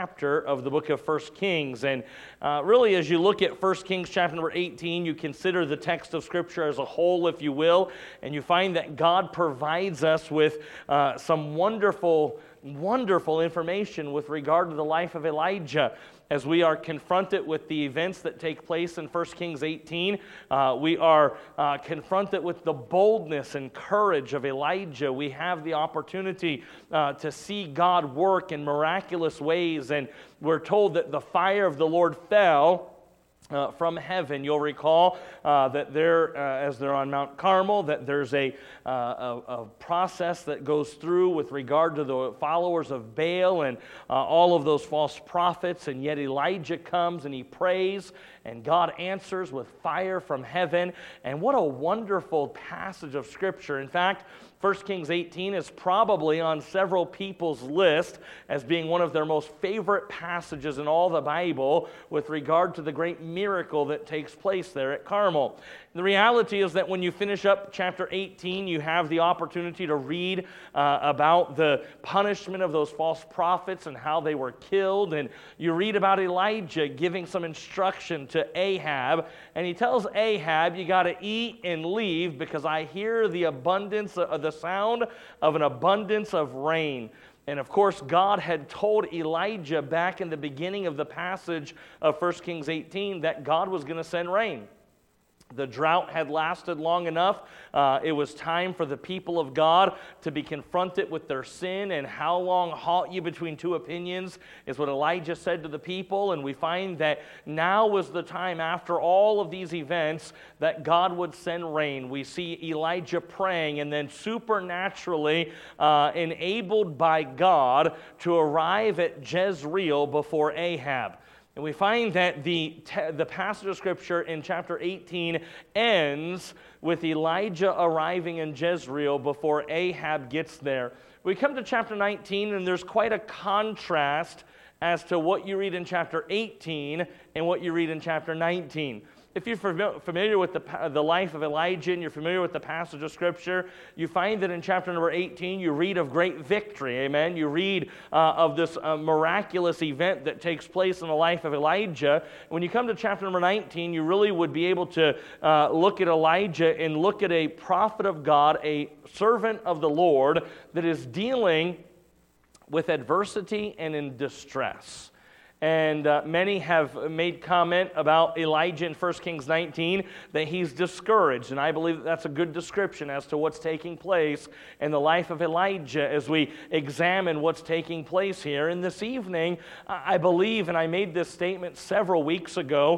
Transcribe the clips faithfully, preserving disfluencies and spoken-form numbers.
chapter of the book of First Kings. And uh, really, as you look at First Kings chapter number eighteen, you consider the text of Scripture as a whole, if you will, and you find that God provides us with uh, some wonderful, wonderful information with regard to the life of Elijah. As we are confronted with the events that take place in First Kings eighteen, uh, we are uh, confronted with the boldness and courage of Elijah. We have the opportunity uh, to see God work in miraculous ways, and we're told that the fire of the Lord fell Uh, from heaven. You'll recall uh, that there, uh, as they're on Mount Carmel, that there's a, uh, a, a process that goes through with regard to the followers of Baal and uh, all of those false prophets, and yet Elijah comes and he prays, and God answers with fire from heaven. And what a wonderful passage of Scripture. In fact, First Kings eighteen is probably on several people's list as being one of their most favorite passages in all the Bible with regard to the great miracle that takes place there at Carmel. The reality is that when you finish up chapter eighteen, you have the opportunity to read uh, about the punishment of those false prophets and how they were killed. And you read about Elijah giving some instruction to Ahab. And he tells Ahab, you got to eat and leave because I hear the abundance of the sound of an abundance of rain. And of course, God had told Elijah back in the beginning of the passage of First Kings eighteen that God was going to send rain. The drought had lasted long enough. Uh, it was time for the people of God to be confronted with their sin. And how long halt you between two opinions is what Elijah said to the people. And we find that now was the time, after all of these events, that God would send rain. We see Elijah praying, and then supernaturally uh, enabled by God to arrive at Jezreel before Ahab. And we find that the, the passage of Scripture in chapter eighteen ends with Elijah arriving in Jezreel before Ahab gets there. We come to chapter nineteen, and there's quite a contrast as to what you read in chapter eighteen and what you read in chapter nineteen. If you're familiar with the, the life of Elijah and you're familiar with the passage of Scripture, you find that in chapter number eighteen, you read of great victory, amen? You read uh, of this uh, miraculous event that takes place in the life of Elijah. When you come to chapter number nineteen, you really would be able to uh, look at Elijah and look at a prophet of God, a servant of the Lord, that is dealing with adversity and in distress. And uh, many have made comment about Elijah in First Kings nineteen that he's discouraged. And I believe that that's a good description as to what's taking place in the life of Elijah as we examine what's taking place here. And this evening, I believe, and I made this statement several weeks ago.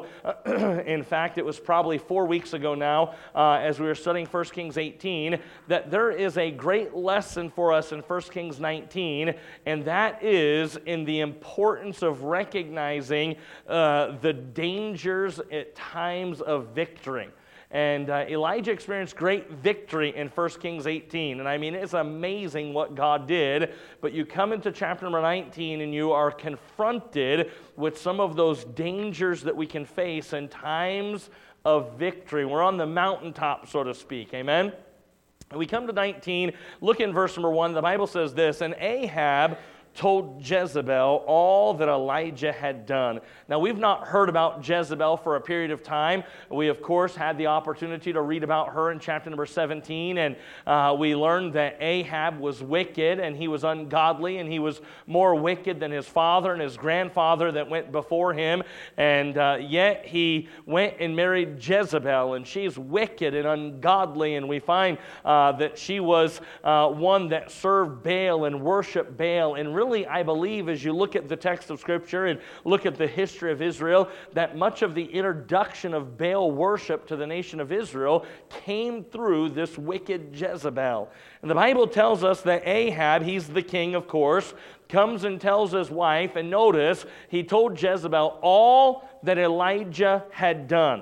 In fact, it was probably four weeks ago now uh, as we were studying First Kings eighteen, that there is a great lesson for us in First Kings nineteen, and that is in the importance of recognizing recognizing uh, the dangers at times of victory. And uh, Elijah experienced great victory in First Kings eighteen. And I mean, it's amazing what God did. But you come into chapter number nineteen and you are confronted with some of those dangers that we can face in times of victory. We're on the mountaintop, so to speak. Amen? And we come to nineteen. Look in verse number one. The Bible says this, and Ahab told Jezebel all that Elijah had done. Now, we've not heard about Jezebel for a period of time. We, of course, had the opportunity to read about her in chapter number seventeen, and uh, we learned that Ahab was wicked, and he was ungodly, and he was more wicked than his father and his grandfather that went before him, and uh, yet he went and married Jezebel, and she's wicked and ungodly, and we find uh, that she was uh, one that served Baal and worshiped Baal, and really Really, I believe, as you look at the text of Scripture and look at the history of Israel, that much of the introduction of Baal worship to the nation of Israel came through this wicked Jezebel. And the Bible tells us that Ahab, he's the king, of course, comes and tells his wife, and notice, he told Jezebel all that Elijah had done.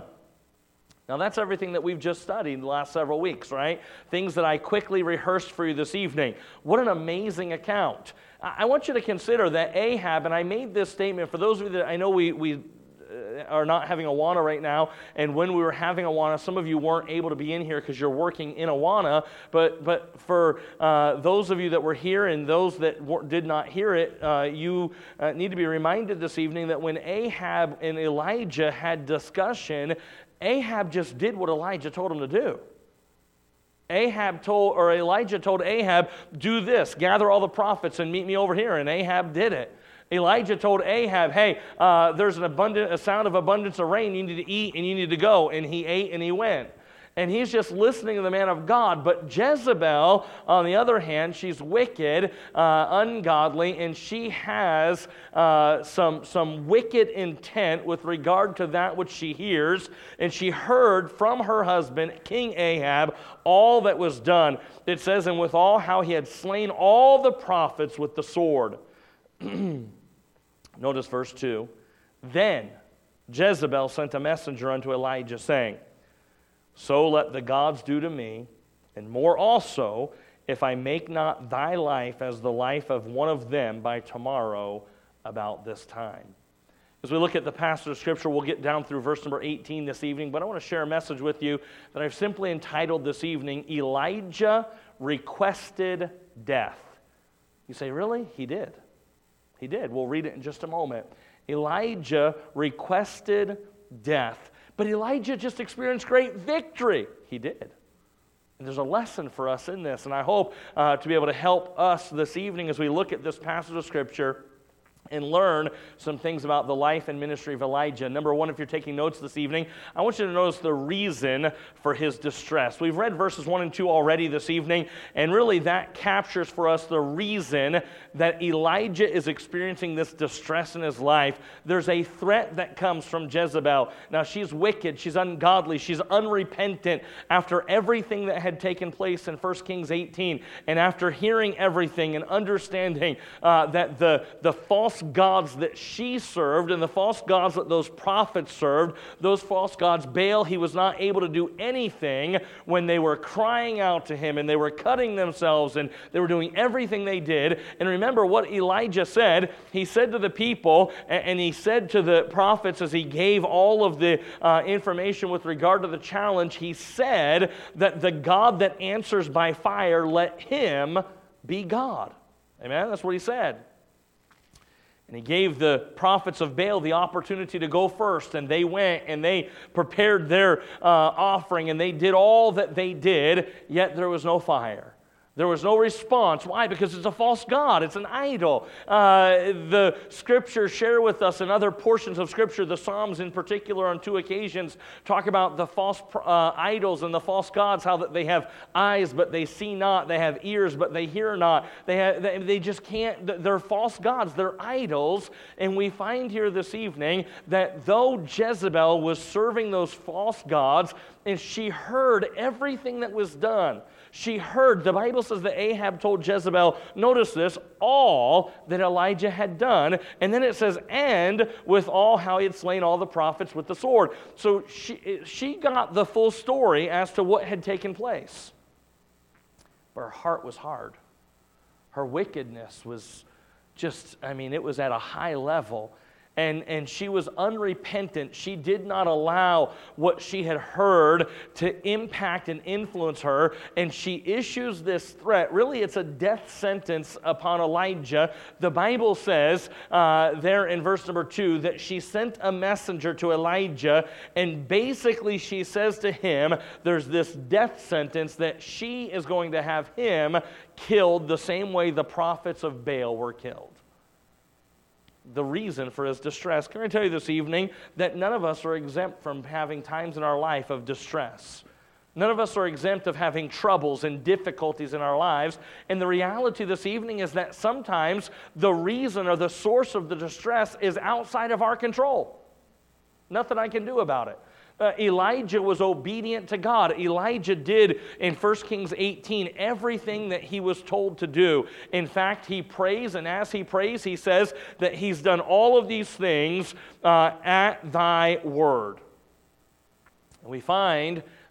Now, that's everything that we've just studied the last several weeks, right? Things that I quickly rehearsed for you this evening. What an amazing account. I want you to consider that Ahab, and I made this statement, for those of you that I know we, we uh, are not having Awana right now, and when we were having Awana, some of you weren't able to be in here because you're working in Awana, but but for uh, those of you that were here and those that did not hear it, uh, you uh, need to be reminded this evening that when Ahab and Elijah had discussion, Ahab just did what Elijah told him to do. Ahab told, or Elijah told Ahab, do this, gather all the prophets and meet me over here, and Ahab did it. Elijah told Ahab, hey, uh, there's an abundant, a sound of abundance of rain, you need to eat and you need to go, and he ate and he went. And he's just listening to the man of God. But Jezebel, on the other hand, she's wicked, uh, ungodly, and she has uh, some, some wicked intent with regard to that which she hears. And she heard from her husband, King Ahab, all that was done. It says, and withal how he had slain all the prophets with the sword. Notice verse two. Then Jezebel sent a messenger unto Elijah, saying, so let the gods do to me, and more also, if I make not thy life as the life of one of them by tomorrow about this time. As we look at the passage of Scripture, we'll get down through verse number eighteen this evening, but I want to share a message with you that I've simply entitled this evening, Elijah Requested Death. You say, really? He did. He did. We'll read it in just a moment. Elijah requested death. But Elijah just experienced great victory. He did. And there's a lesson for us in this, and I hope uh, to be able to help us this evening as we look at this passage of Scripture and learn some things about the life and ministry of Elijah. Number one, if you're taking notes this evening, I want you to notice the reason for his distress. We've read verses one and two already this evening, and really that captures for us the reason that Elijah is experiencing this distress in his life. There's a threat that comes from Jezebel. Now, she's wicked, she's ungodly, she's unrepentant after everything that had taken place in First Kings eighteen, and after hearing everything and understanding uh, that the, the false gods that she served and the false gods that those prophets served, those false gods, Baal, he was not able to do anything when they were crying out to him and they were cutting themselves and they were doing everything they did. And remember what Elijah said. He said to the people, and he said to the prophets as he gave all of the uh, information with regard to the challenge, he said that the God that answers by fire, let him be God. Amen? That's what he said. And he gave the prophets of Baal the opportunity to go first, and they went and they prepared their uh, offering, and they did all that they did, yet there was no fire. There was no response. Why? Because it's a false god. It's an idol. Uh, the Scriptures share with us, in other portions of Scripture, the Psalms in particular on two occasions, talk about the false uh, idols and the false gods, how that they have eyes but they see not, they have ears but they hear not. They, have, they, they just can't, they're false gods, they're idols. And we find here this evening that though Jezebel was serving those false gods, and she heard everything that was done, she heard, the Bible says that Ahab told Jezebel, notice this, all that Elijah had done. And then it says, and with all how he had slain all the prophets with the sword. So she, she got the full story as to what had taken place. But her heart was hard. Her wickedness was just, I mean, it was at a high level. And, and she was unrepentant. She did not allow what she had heard to impact and influence her. And she issues this threat. Really, it's a death sentence upon Elijah. The Bible says uh, there in verse number two that she sent a messenger to Elijah. And basically she says to him, there's this death sentence that she is going to have him killed the same way the prophets of Baal were killed. The reason for his distress. Can I tell you this evening that none of us are exempt from having times in our life of distress. None of us are exempt of having troubles and difficulties in our lives. And the reality this evening is that sometimes the reason or the source of the distress is outside of our control. Nothing I can do about it. Uh, Elijah was obedient to God. Elijah did in First Kings eighteen everything that he was told to do. In fact, he prays, and as he prays, he says that he's done all of these things uh, at thy word. And we find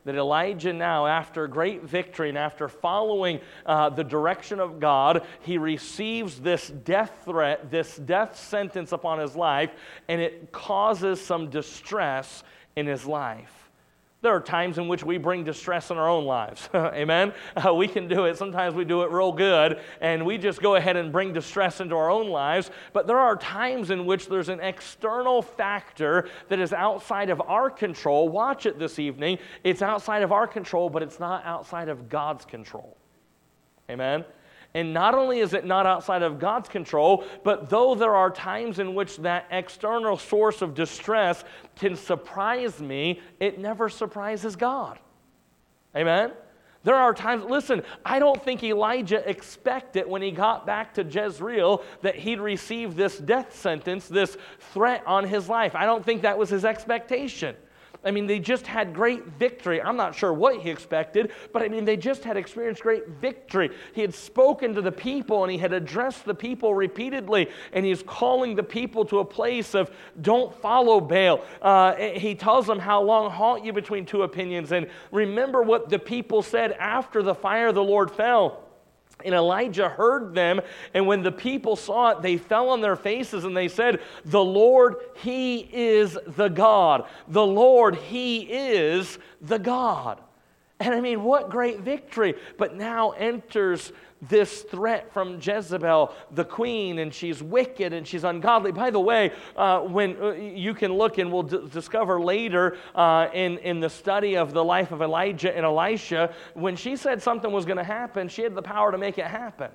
that Elijah now, after great victory and after following uh, the direction of God, he receives this death threat, this death sentence upon his life, and it causes some distress in his life. There are times in which we bring distress in our own lives. Amen? Uh, we can do it. Sometimes we do it real good, and we just go ahead and bring distress into our own lives. But there are times in which there's an external factor that is outside of our control. Watch it this evening. It's outside of our control, but it's not outside of God's control. Amen? And not only is it not outside of God's control, but though there are times in which that external source of distress can surprise me, it never surprises God. Amen? There are times, listen, I don't think Elijah expected when he got back to Jezreel that he'd receive this death sentence, this threat on his life. I don't think that was his expectation. I mean, they just had great victory. I'm not sure what he expected, but I mean, they just had experienced great victory. He had spoken to the people, and he had addressed the people repeatedly, and he's calling the people to a place of don't follow Baal. Uh, he tells them, how long halt you between two opinions? And remember what the people said after the fire of the Lord fell. And Elijah heard them, and when the people saw it, they fell on their faces, and they said, the Lord, He is the God. The Lord, He is the God. And I mean, what great victory. But now enters this threat from Jezebel, the queen, and she's wicked and she's ungodly. By the way, uh, when uh, you can look, and we'll d- discover later uh, in, in the study of the life of Elijah and Elisha, when she said something was going to happen, she had the power to make it happen.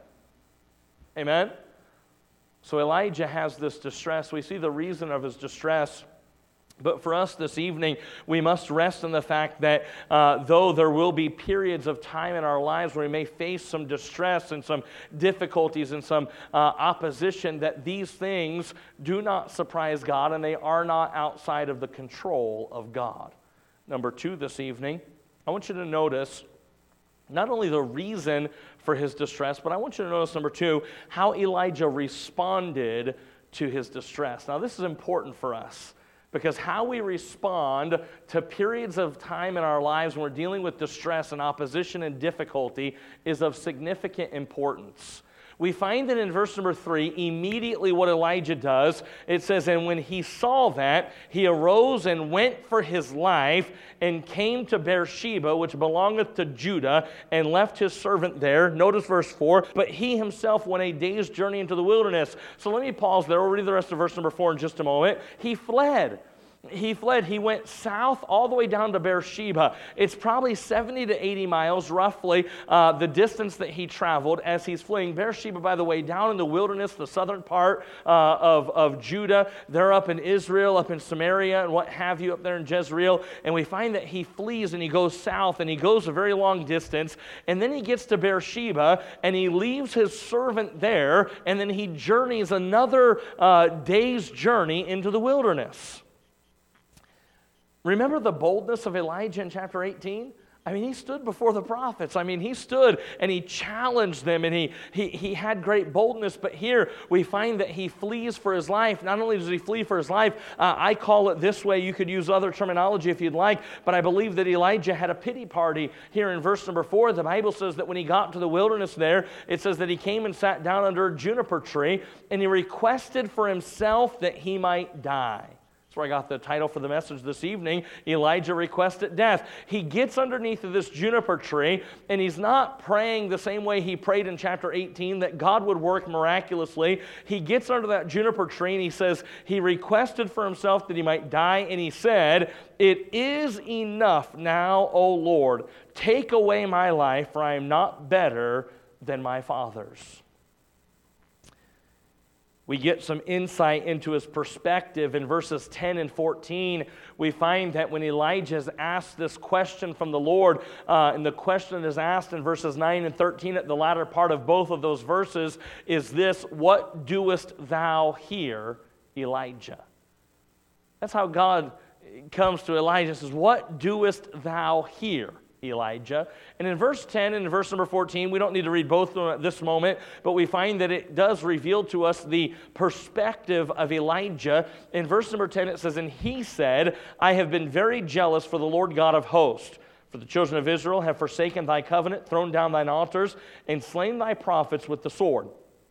Amen? So Elijah has this distress. We see the reason of his distress. But for us this evening, we must rest in the fact that uh, though there will be periods of time in our lives where we may face some distress and some difficulties and some uh, opposition, that these things do not surprise God, and they are not outside of the control of God. Number two this evening, I want you to notice not only the reason for his distress, but I want you to notice, number two, how Elijah responded to his distress. Now, this is important for us, because how we respond to periods of time in our lives when we're dealing with distress and opposition and difficulty is of significant importance. We find that in verse number three, immediately what Elijah does, it says, and when he saw that, he arose and went for his life and came to Beersheba, which belongeth to Judah, and left his servant there. Notice verse four, but he himself went a day's journey into the wilderness. So let me pause there. We'll read the rest of verse number four in just a moment. He fled. He fled. He went south all the way down to Beersheba. It's probably seventy to eighty miles, roughly, uh, the distance that he traveled as he's fleeing. Beersheba, by the way, down in the wilderness, the southern part uh, of, of Judah. They're up in Israel, up in Samaria, and what have you, up there in Jezreel. And we find that he flees and he goes south, and he goes a very long distance. And then he gets to Beersheba, and he leaves his servant there, and then he journeys another uh, day's journey into the wilderness. Remember the boldness of Elijah in chapter eighteen? I mean, he stood before the prophets. I mean, he stood and he challenged them, and he, he, he had great boldness. But here we find that he flees for his life. Not only does he flee for his life, uh, I call it this way. You could use other terminology if you'd like, but I believe that Elijah had a pity party here in verse number four. The Bible says that when he got to the wilderness there, it says that he came and sat down under a juniper tree, and he requested for himself that he might die. That's where I got the title for the message this evening, Elijah Requested Death. He gets underneath of this juniper tree, and he's not praying the same way he prayed in chapter eighteen, that God would work miraculously. He gets under that juniper tree, and he says he requested for himself that he might die, and he said, it is enough now, O Lord, take away my life, for I am not better than my fathers. We get some insight into his perspective in verses ten and fourteen. We find that when Elijah is asked this question from the Lord, uh, and the question is asked in verses nine and thirteen at the latter part of both of those verses, is this, what doest thou here, Elijah? That's how God comes to Elijah and says, what doest thou here, Elijah? And in verse ten and in verse number fourteen, we don't need to read both of them at this moment, but we find that it does reveal to us the perspective of Elijah. In verse number ten, it says, and he said, I have been very jealous for the Lord God of hosts, For the children of Israel have forsaken thy covenant, thrown down thine altars, and slain thy prophets with the sword.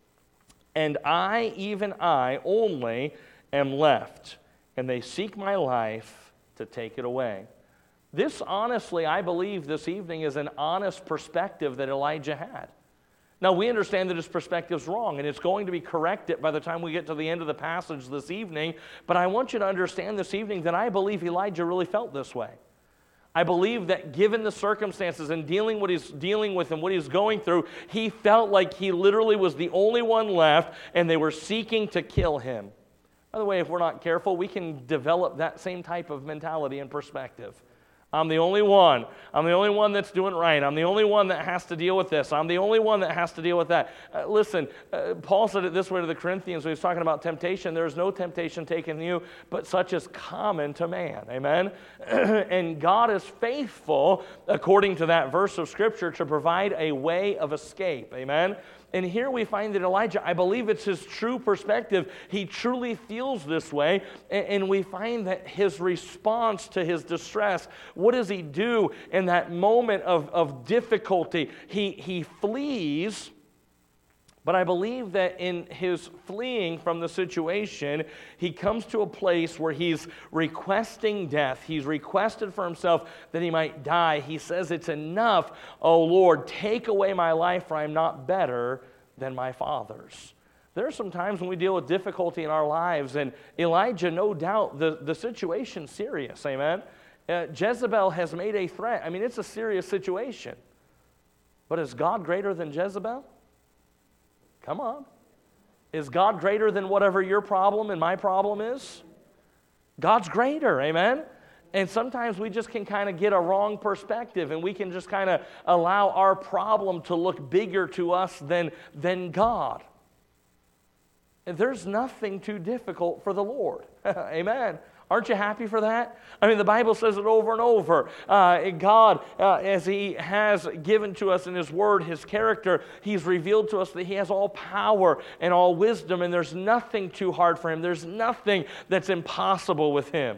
And I, even I, only am left, and they seek my life to take it away." This, honestly, I believe this evening is an honest perspective that Elijah had. Now, we understand that his perspective is wrong, and it's going to be corrected by the time we get to the end of the passage this evening, but I want you to understand this evening that I believe Elijah really felt this way. I believe that given the circumstances and dealing what he's dealing with and what he's going through, he felt like he literally was the only one left, and they were seeking to kill him. By the way, if we're not careful, we can develop that same type of mentality and perspective. I'm the only one. I'm the only one that's doing right. I'm the only one that has to deal with this. I'm the only one that has to deal with that. Uh, listen, uh, Paul said it this way to the Corinthians when he was talking about temptation. There is no temptation taken you, but such is common to man. Amen? And God is faithful, according to that verse of Scripture, to provide a way of escape. Amen? And here we find that Elijah, I believe it's his true perspective. He truly feels this way. And we find that his response to his distress, what does he do in that moment of, of difficulty? He, he flees. But I believe that in his fleeing from the situation, he comes to a place where he's requesting death. He's requested for himself that he might die. He says, "It's enough, O Lord, take away my life, for I am not better than my fathers." There are some times when we deal with difficulty in our lives, and Elijah, no doubt, the, the situation's serious, amen? Uh, Jezebel has made a threat. I mean, it's a serious situation. But is God greater than Jezebel? Come on. Is God greater than whatever your problem and my problem is? God's greater, amen? And sometimes we just can kind of get a wrong perspective, and we can just kind of allow our problem to look bigger to us than, than God. And there's nothing too difficult for the Lord. Amen. Aren't you happy for that? I mean, the Bible says it over and over. Uh, God, uh, as He has given to us in His Word, His character, He's revealed to us that He has all power and all wisdom, and there's nothing too hard for Him. There's nothing that's impossible with Him.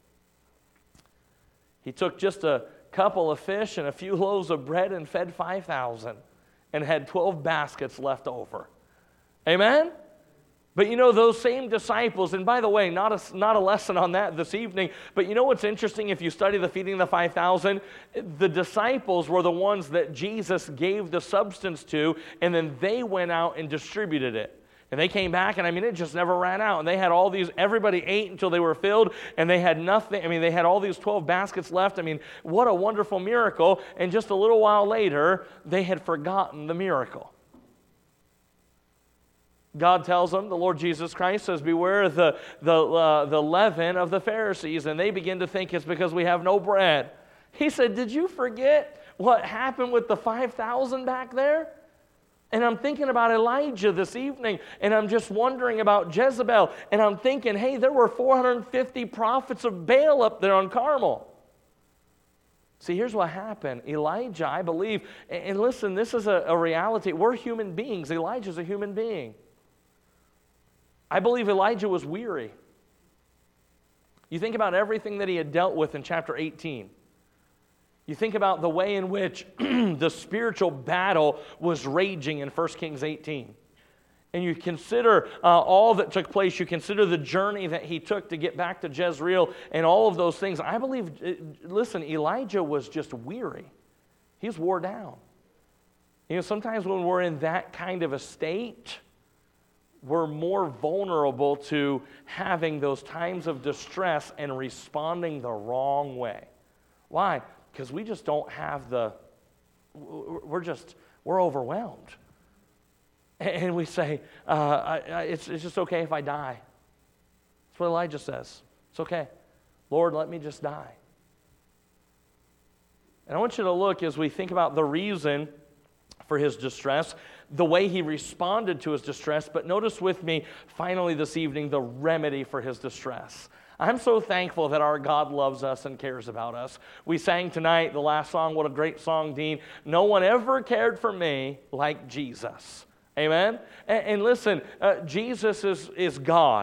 He took just a couple of fish and a few loaves of bread and fed five thousand and had twelve baskets left over. Amen? But you know, those same disciples, and by the way, not a, not a lesson on that this evening, but you know what's interesting if you study the feeding of the five thousand? The disciples were the ones that Jesus gave the substance to, and then they went out and distributed it. And they came back, and I mean, it just never ran out. And they had all these, everybody ate until they were filled, and they had nothing. I mean, they had all these twelve baskets left. I mean, what a wonderful miracle. And just a little while later, they had forgotten the miracle. God tells them, the Lord Jesus Christ says, beware the, the, uh, the leaven of the Pharisees. And they begin to think it's because we have no bread. He said, did you forget what happened with the five thousand back there? And I'm thinking about Elijah this evening, and I'm just wondering about Jezebel, and I'm thinking, hey, there were four hundred fifty prophets of Baal up there on Carmel. See, here's what happened. Elijah, I believe, and listen, this is a, a reality. We're human beings. Elijah's a human being. I believe Elijah was weary. You think about everything that he had dealt with in chapter eighteen. You think about the way in which the spiritual battle was raging in First Kings eighteen. And you consider uh, all that took place. You consider the journey that he took to get back to Jezreel and all of those things. I believe, listen, Elijah was just weary. He was wore down. You know, sometimes when we're in that kind of a state, we're more vulnerable to having those times of distress and responding the wrong way. Why? Because we just don't have the, we're just, we're overwhelmed. And we say, uh, I, I, it's, it's just okay if I die. That's what Elijah says. It's okay. Lord, let me just die. And I want you to look as we think about the reason for his distress, the way he responded to his distress, but notice with me, finally this evening, the remedy for his distress. I'm so thankful that our God loves us and cares about us. We sang tonight, the last song, what a great song, Dean. No one ever cared for me like Jesus. Amen? And, and listen, uh, Jesus is, is God.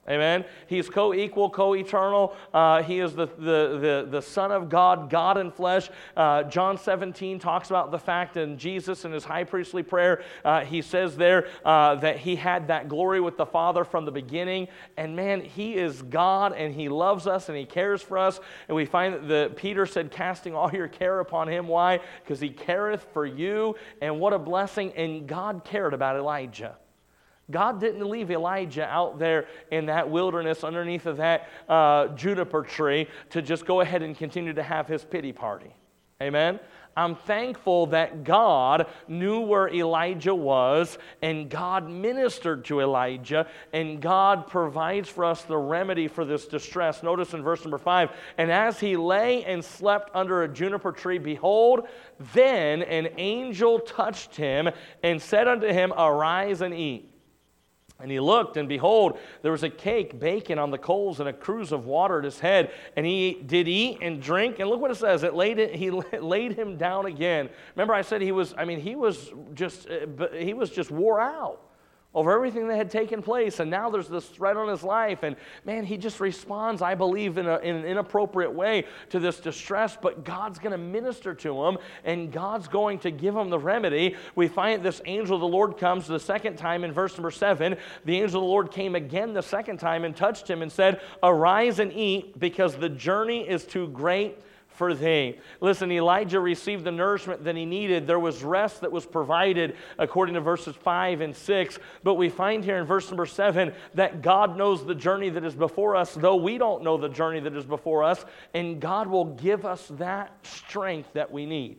Amen. He's co-equal, co-eternal. Uh, he is the, the, the, the Son of God, God in flesh. Uh, John seventeen talks about the fact in Jesus in his high priestly prayer, uh, he says there uh, that he had that glory with the Father from the beginning. And man, he is God, and he loves us, and he cares for us. And we find that the, Peter said, casting all your care upon him. Why? Because he careth for you. And what a blessing. And God cared about Elijah. God didn't leave Elijah out there in that wilderness underneath of that uh, juniper tree to just go ahead and continue to have his pity party. Amen? I'm thankful that God knew where Elijah was, and God ministered to Elijah, and God provides for us the remedy for this distress. Notice in verse number five, and as he lay and slept under a juniper tree, behold, then an angel touched him and said unto him, arise and eat. And he looked, and behold, there was a cake baking on the coals and a cruse of water at his head. And he did eat and drink. And look what it says. It laid it, he laid him down again. Remember I said he was, I mean, he was just, he was just wore out over everything that had taken place, and now there's this threat on his life, and man, he just responds, I believe, in, a, in an inappropriate way to this distress, but God's going to minister to him, and God's going to give him the remedy. We find this angel of the Lord comes the second time in verse number seven. The angel of the Lord came again the second time and touched him and said, arise and eat, because the journey is too great for thee. Listen, Elijah received the nourishment that he needed. There was rest that was provided according to verses five and six. But we find here in verse number seven that God knows the journey that is before us, though we don't know the journey that is before us, and God will give us that strength that we need.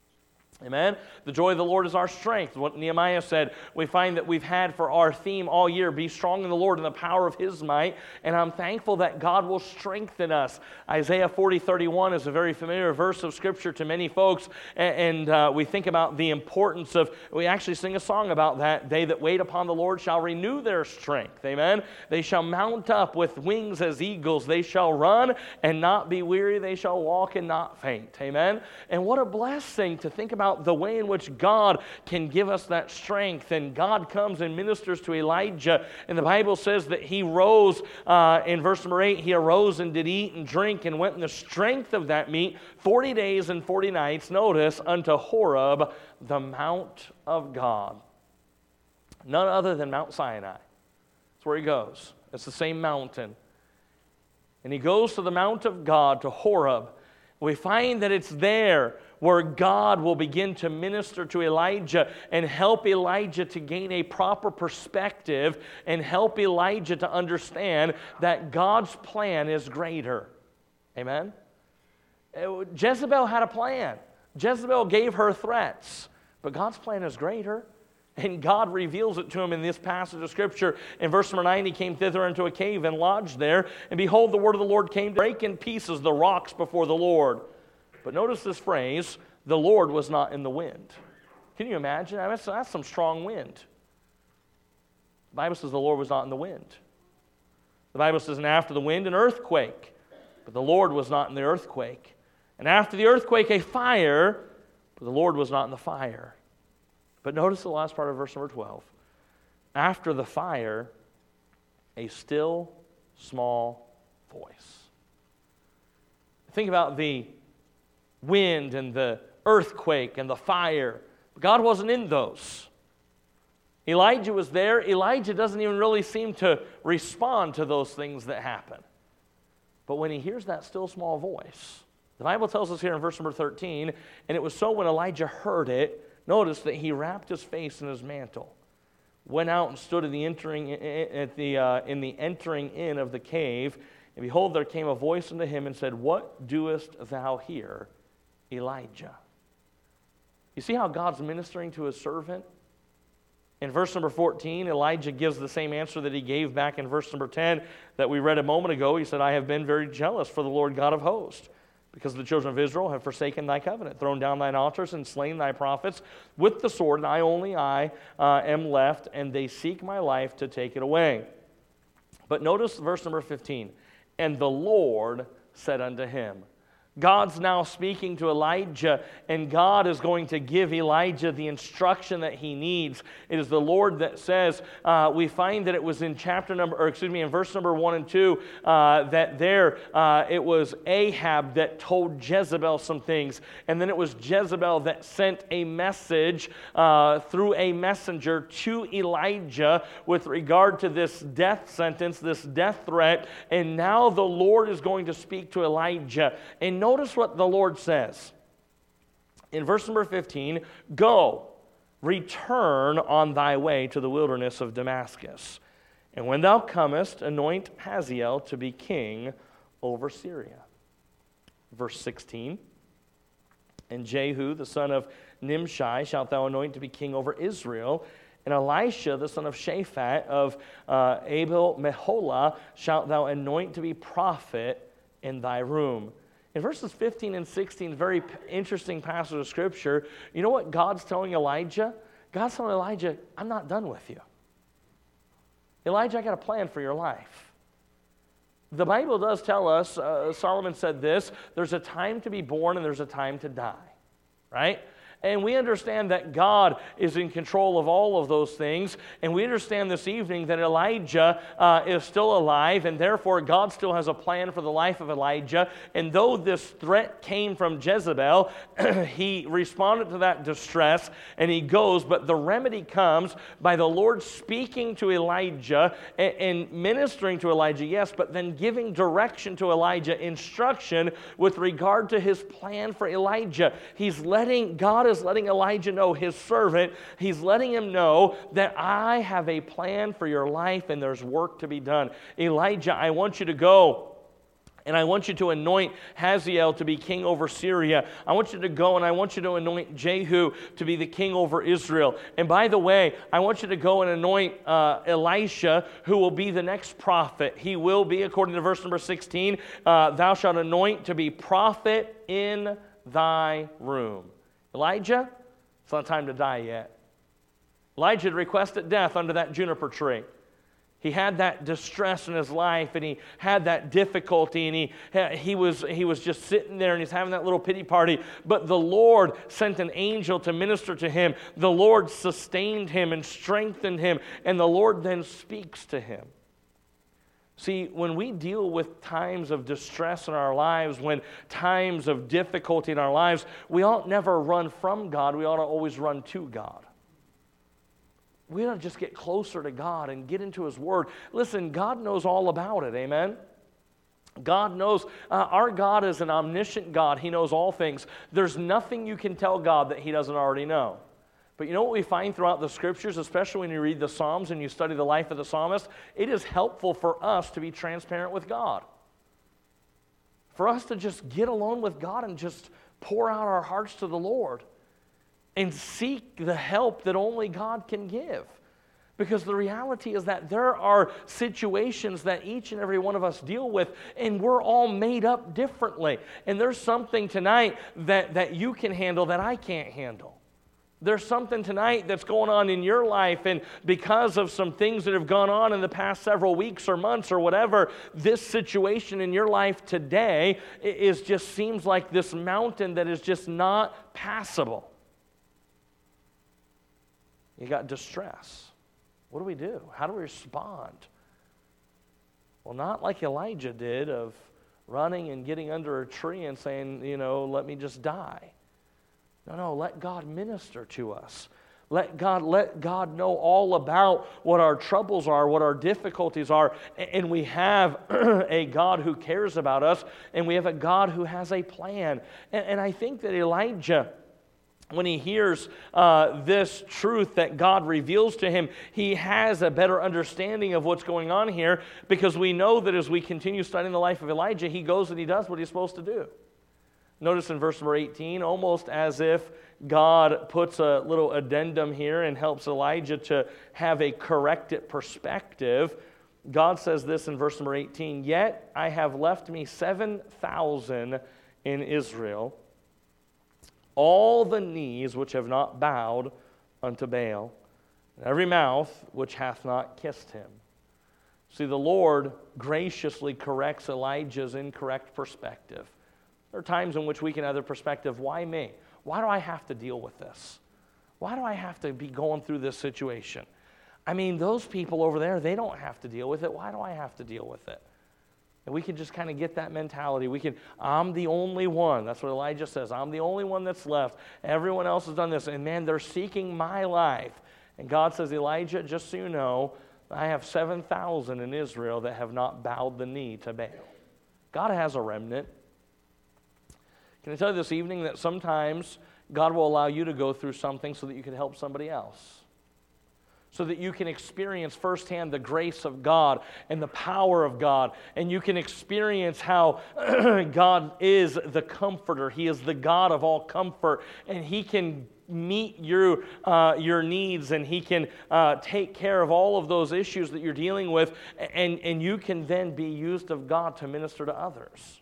Amen? The joy of the Lord is our strength. What Nehemiah said, we find that we've had for our theme all year, be strong in the Lord and the power of his might. And I'm thankful that God will strengthen us. Isaiah forty thirty-one is a very familiar verse of Scripture to many folks. And, and uh, we think about the importance of, we actually sing a song about that. They that wait upon the Lord shall renew their strength. Amen? They shall mount up with wings as eagles. They shall run and not be weary. They shall walk and not faint. Amen? And what a blessing to think about the way in which God can give us that strength. And God comes and ministers to Elijah, and the Bible says that he rose uh, in verse number eight, he arose and did eat and drink and went in the strength of that meat forty days and forty nights, notice, unto Horeb, the mount of God. None other than Mount Sinai. That's where he goes. It's the same mountain. And he goes to the mount of God, to Horeb. We find that it's there where God will begin to minister to Elijah and help Elijah to gain a proper perspective and help Elijah to understand that God's plan is greater. Amen? Jezebel had a plan. Jezebel gave her threats, but God's plan is greater. And God reveals it to him in this passage of Scripture. In verse number nine, he came thither into a cave and lodged there. And behold, the word of the Lord came to break in pieces the rocks before the Lord. But notice this phrase, the Lord was not in the wind. Can you imagine? I mean, that's, that's some strong wind. The Bible says the Lord was not in the wind. The Bible says, and after the wind, an earthquake. But the Lord was not in the earthquake. And after the earthquake, a fire. But the Lord was not in the fire. But notice the last part of verse number twelve. After the fire, a still, small voice. Think about the wind and the earthquake and the fire. God wasn't in those. Elijah was there. Elijah doesn't even really seem to respond to those things that happen. But when he hears that still small voice, the Bible tells us here in verse number thirteen, and it was so when Elijah heard it, notice that he wrapped his face in his mantle, went out and stood in the entering at the uh, in the entering in of the cave, and behold, there came a voice unto him and said, what doest thou here, Elijah? You see how God's ministering to his servant? In verse number fourteen, Elijah gives the same answer that he gave back in verse number ten that we read a moment ago. He said, I have been very jealous for the Lord God of hosts, because the children of Israel have forsaken thy covenant, thrown down thine altars, and slain thy prophets with the sword, and I only I uh, am left, and they seek my life to take it away. But notice verse number fifteen. And the Lord said unto him, God's now speaking to Elijah, and God is going to give Elijah the instruction that he needs. It is the Lord that says, uh, we find that it was in chapter number, or excuse me, in verse number one and two, uh, that there uh, it was Ahab that told Jezebel some things, and then it was Jezebel that sent a message uh, through a messenger to Elijah with regard to this death sentence, this death threat, and now the Lord is going to speak to Elijah. And notice what the Lord says. In verse number fifteen, go, return on thy way to the wilderness of Damascus. And when thou comest, anoint Hazael to be king over Syria. Verse sixteen, and Jehu, the son of Nimshi, shalt thou anoint to be king over Israel. And Elisha, the son of Shaphat of uh, Abel Meholah, shalt thou anoint to be prophet in thy room. In verses fifteen and sixteen, very interesting passage of Scripture, you know what God's telling Elijah? God's telling Elijah, I'm not done with you. Elijah, I got a plan for your life. The Bible does tell us, uh, Solomon said this, there's a time to be born and there's a time to die, right? And we understand that God is in control of all of those things. And we understand this evening that Elijah uh, is still alive, and therefore God still has a plan for the life of Elijah. And though this threat came from Jezebel, he responded to that distress, and he goes. But the remedy comes by the Lord speaking to Elijah and, and ministering to Elijah, yes, but then giving direction to Elijah, instruction with regard to his plan for Elijah. He's letting God is letting Elijah know, his servant, he's letting him know that I have a plan for your life and there's work to be done. Elijah, I want you to go and I want you to anoint Hazael to be king over Syria. I want you to go and I want you to anoint Jehu to be the king over Israel. And by the way, I want you to go and anoint uh, Elisha, who will be the next prophet. He will be, according to verse number sixteen, uh, thou shalt anoint to be prophet in thy room. Elijah, it's not time to die yet. Elijah had requested death under that juniper tree. He had that distress in his life, and he had that difficulty, and he, he, was, he was just sitting there, and he's having that little pity party. But the Lord sent an angel to minister to him. The Lord sustained him and strengthened him, and the Lord then speaks to him. See, when we deal with times of distress in our lives, when times of difficulty in our lives, we ought never run from God. We ought to always run to God. We ought to just get closer to God and get into His Word. Listen, God knows all about it, amen? God knows, uh, our God is an omniscient God. He knows all things. There's nothing you can tell God that He doesn't already know. But you know what we find throughout the Scriptures, especially when you read the Psalms and you study the life of the psalmist? It is helpful for us to be transparent with God. For us to just get alone with God and just pour out our hearts to the Lord and seek the help that only God can give. Because the reality is that there are situations that each and every one of us deal with, and we're all made up differently. And there's something tonight that, that you can handle that I can't handle. There's something tonight that's going on in your life, and because of some things that have gone on in the past several weeks or months or whatever, this situation in your life today is just seems like this mountain that is just not passable. You got distress. What do we do? How do we respond? Well, not like Elijah did, of running and getting under a tree and saying, you know, let me just die. No, no, let God minister to us. Let God, let God know all about what our troubles are, what our difficulties are. And we have a God who cares about us, and we have a God who has a plan. And, and I think that Elijah, when he hears uh, this truth that God reveals to him, he has a better understanding of what's going on here, because we know that as we continue studying the life of Elijah, he goes and he does what he's supposed to do. Notice in verse number eighteen, almost as if God puts a little addendum here and helps Elijah to have a corrected perspective. God says this in verse number eighteen, yet I have left me seven thousand in Israel, all the knees which have not bowed unto Baal, and every mouth which hath not kissed him. See, the Lord graciously corrects Elijah's incorrect perspective. There are times in which we can have the perspective, why me? Why do I have to deal with this? Why do I have to be going through this situation? I mean, those people over there, they don't have to deal with it. Why do I have to deal with it? And we can just kind of get that mentality. We can, I'm the only one. That's what Elijah says. I'm the only one that's left. Everyone else has done this. And man, they're seeking my life. And God says, Elijah, just so you know, I have seven thousand in Israel that have not bowed the knee to Baal. God has a remnant. Can I tell you this evening that sometimes God will allow you to go through something so that you can help somebody else? So that you can experience firsthand the grace of God and the power of God. And you can experience how God is the comforter. He is the God of all comfort. And He can meet your, uh, your needs, and He can uh, take care of all of those issues that you're dealing with. And, and you can then be used of God to minister to others.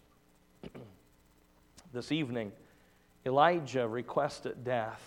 This evening, Elijah requested death.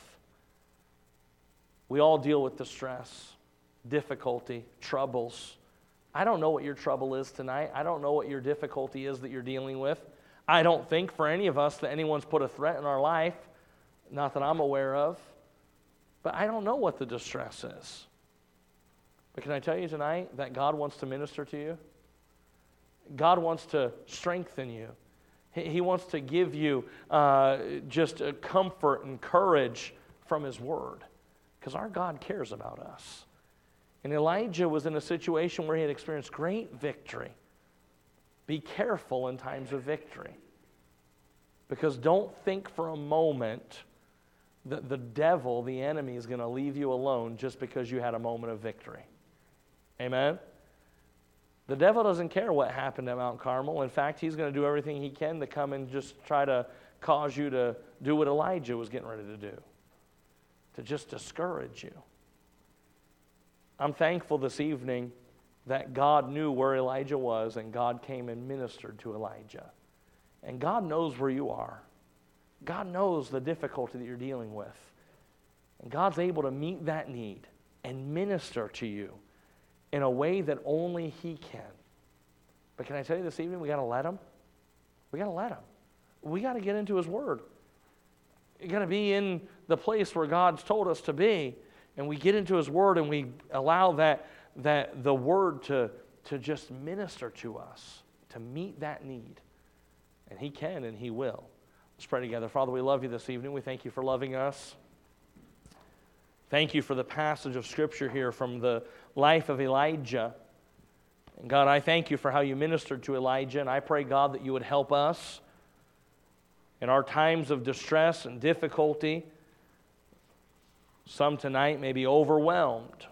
We all deal with distress, difficulty, troubles. I don't know what your trouble is tonight. I don't know what your difficulty is that you're dealing with. I don't think for any of us that anyone's put a threat in our life, not that I'm aware of. But I don't know what the distress is. But can I tell you tonight that God wants to minister to you? God wants to strengthen you. He wants to give you uh, just a comfort and courage from His Word. Because our God cares about us. And Elijah was in a situation where he had experienced great victory. Be careful in times of victory. Because don't think for a moment that the devil, the enemy, is going to leave you alone just because you had a moment of victory. Amen? The devil doesn't care what happened at Mount Carmel. In fact, he's going to do everything he can to come and just try to cause you to do what Elijah was getting ready to do. To just discourage you. I'm thankful this evening that God knew where Elijah was, and God came and ministered to Elijah. And God knows where you are. God knows the difficulty that you're dealing with. And God's able to meet that need and minister to you in a way that only He can. But can I tell you this evening, we got to let Him. We got to let Him. We got to get into His Word. You got to be in the place where God's told us to be, and we get into His Word and we allow that, that the Word to, to just minister to us, to meet that need. And He can and He will. Let's pray together. Father, we love You this evening. We thank You for loving us. Thank You for the passage of Scripture here from the life of Elijah. And God, I thank You for how You ministered to Elijah, and I pray, God, that You would help us in our times of distress and difficulty. Some tonight may be overwhelmed.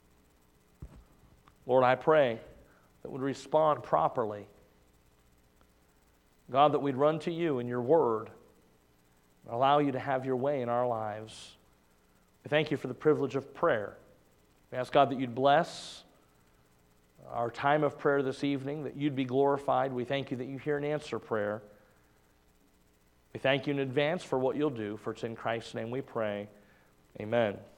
Lord, I pray that we'd respond properly. God, that we'd run to You in Your Word, and allow You to have Your way in our lives. We thank You for the privilege of prayer. We ask, God, that You'd bless our time of prayer this evening, that You'd be glorified. We thank You that You hear and answer prayer. We thank You in advance for what You'll do, for it's in Christ's name we pray. Amen.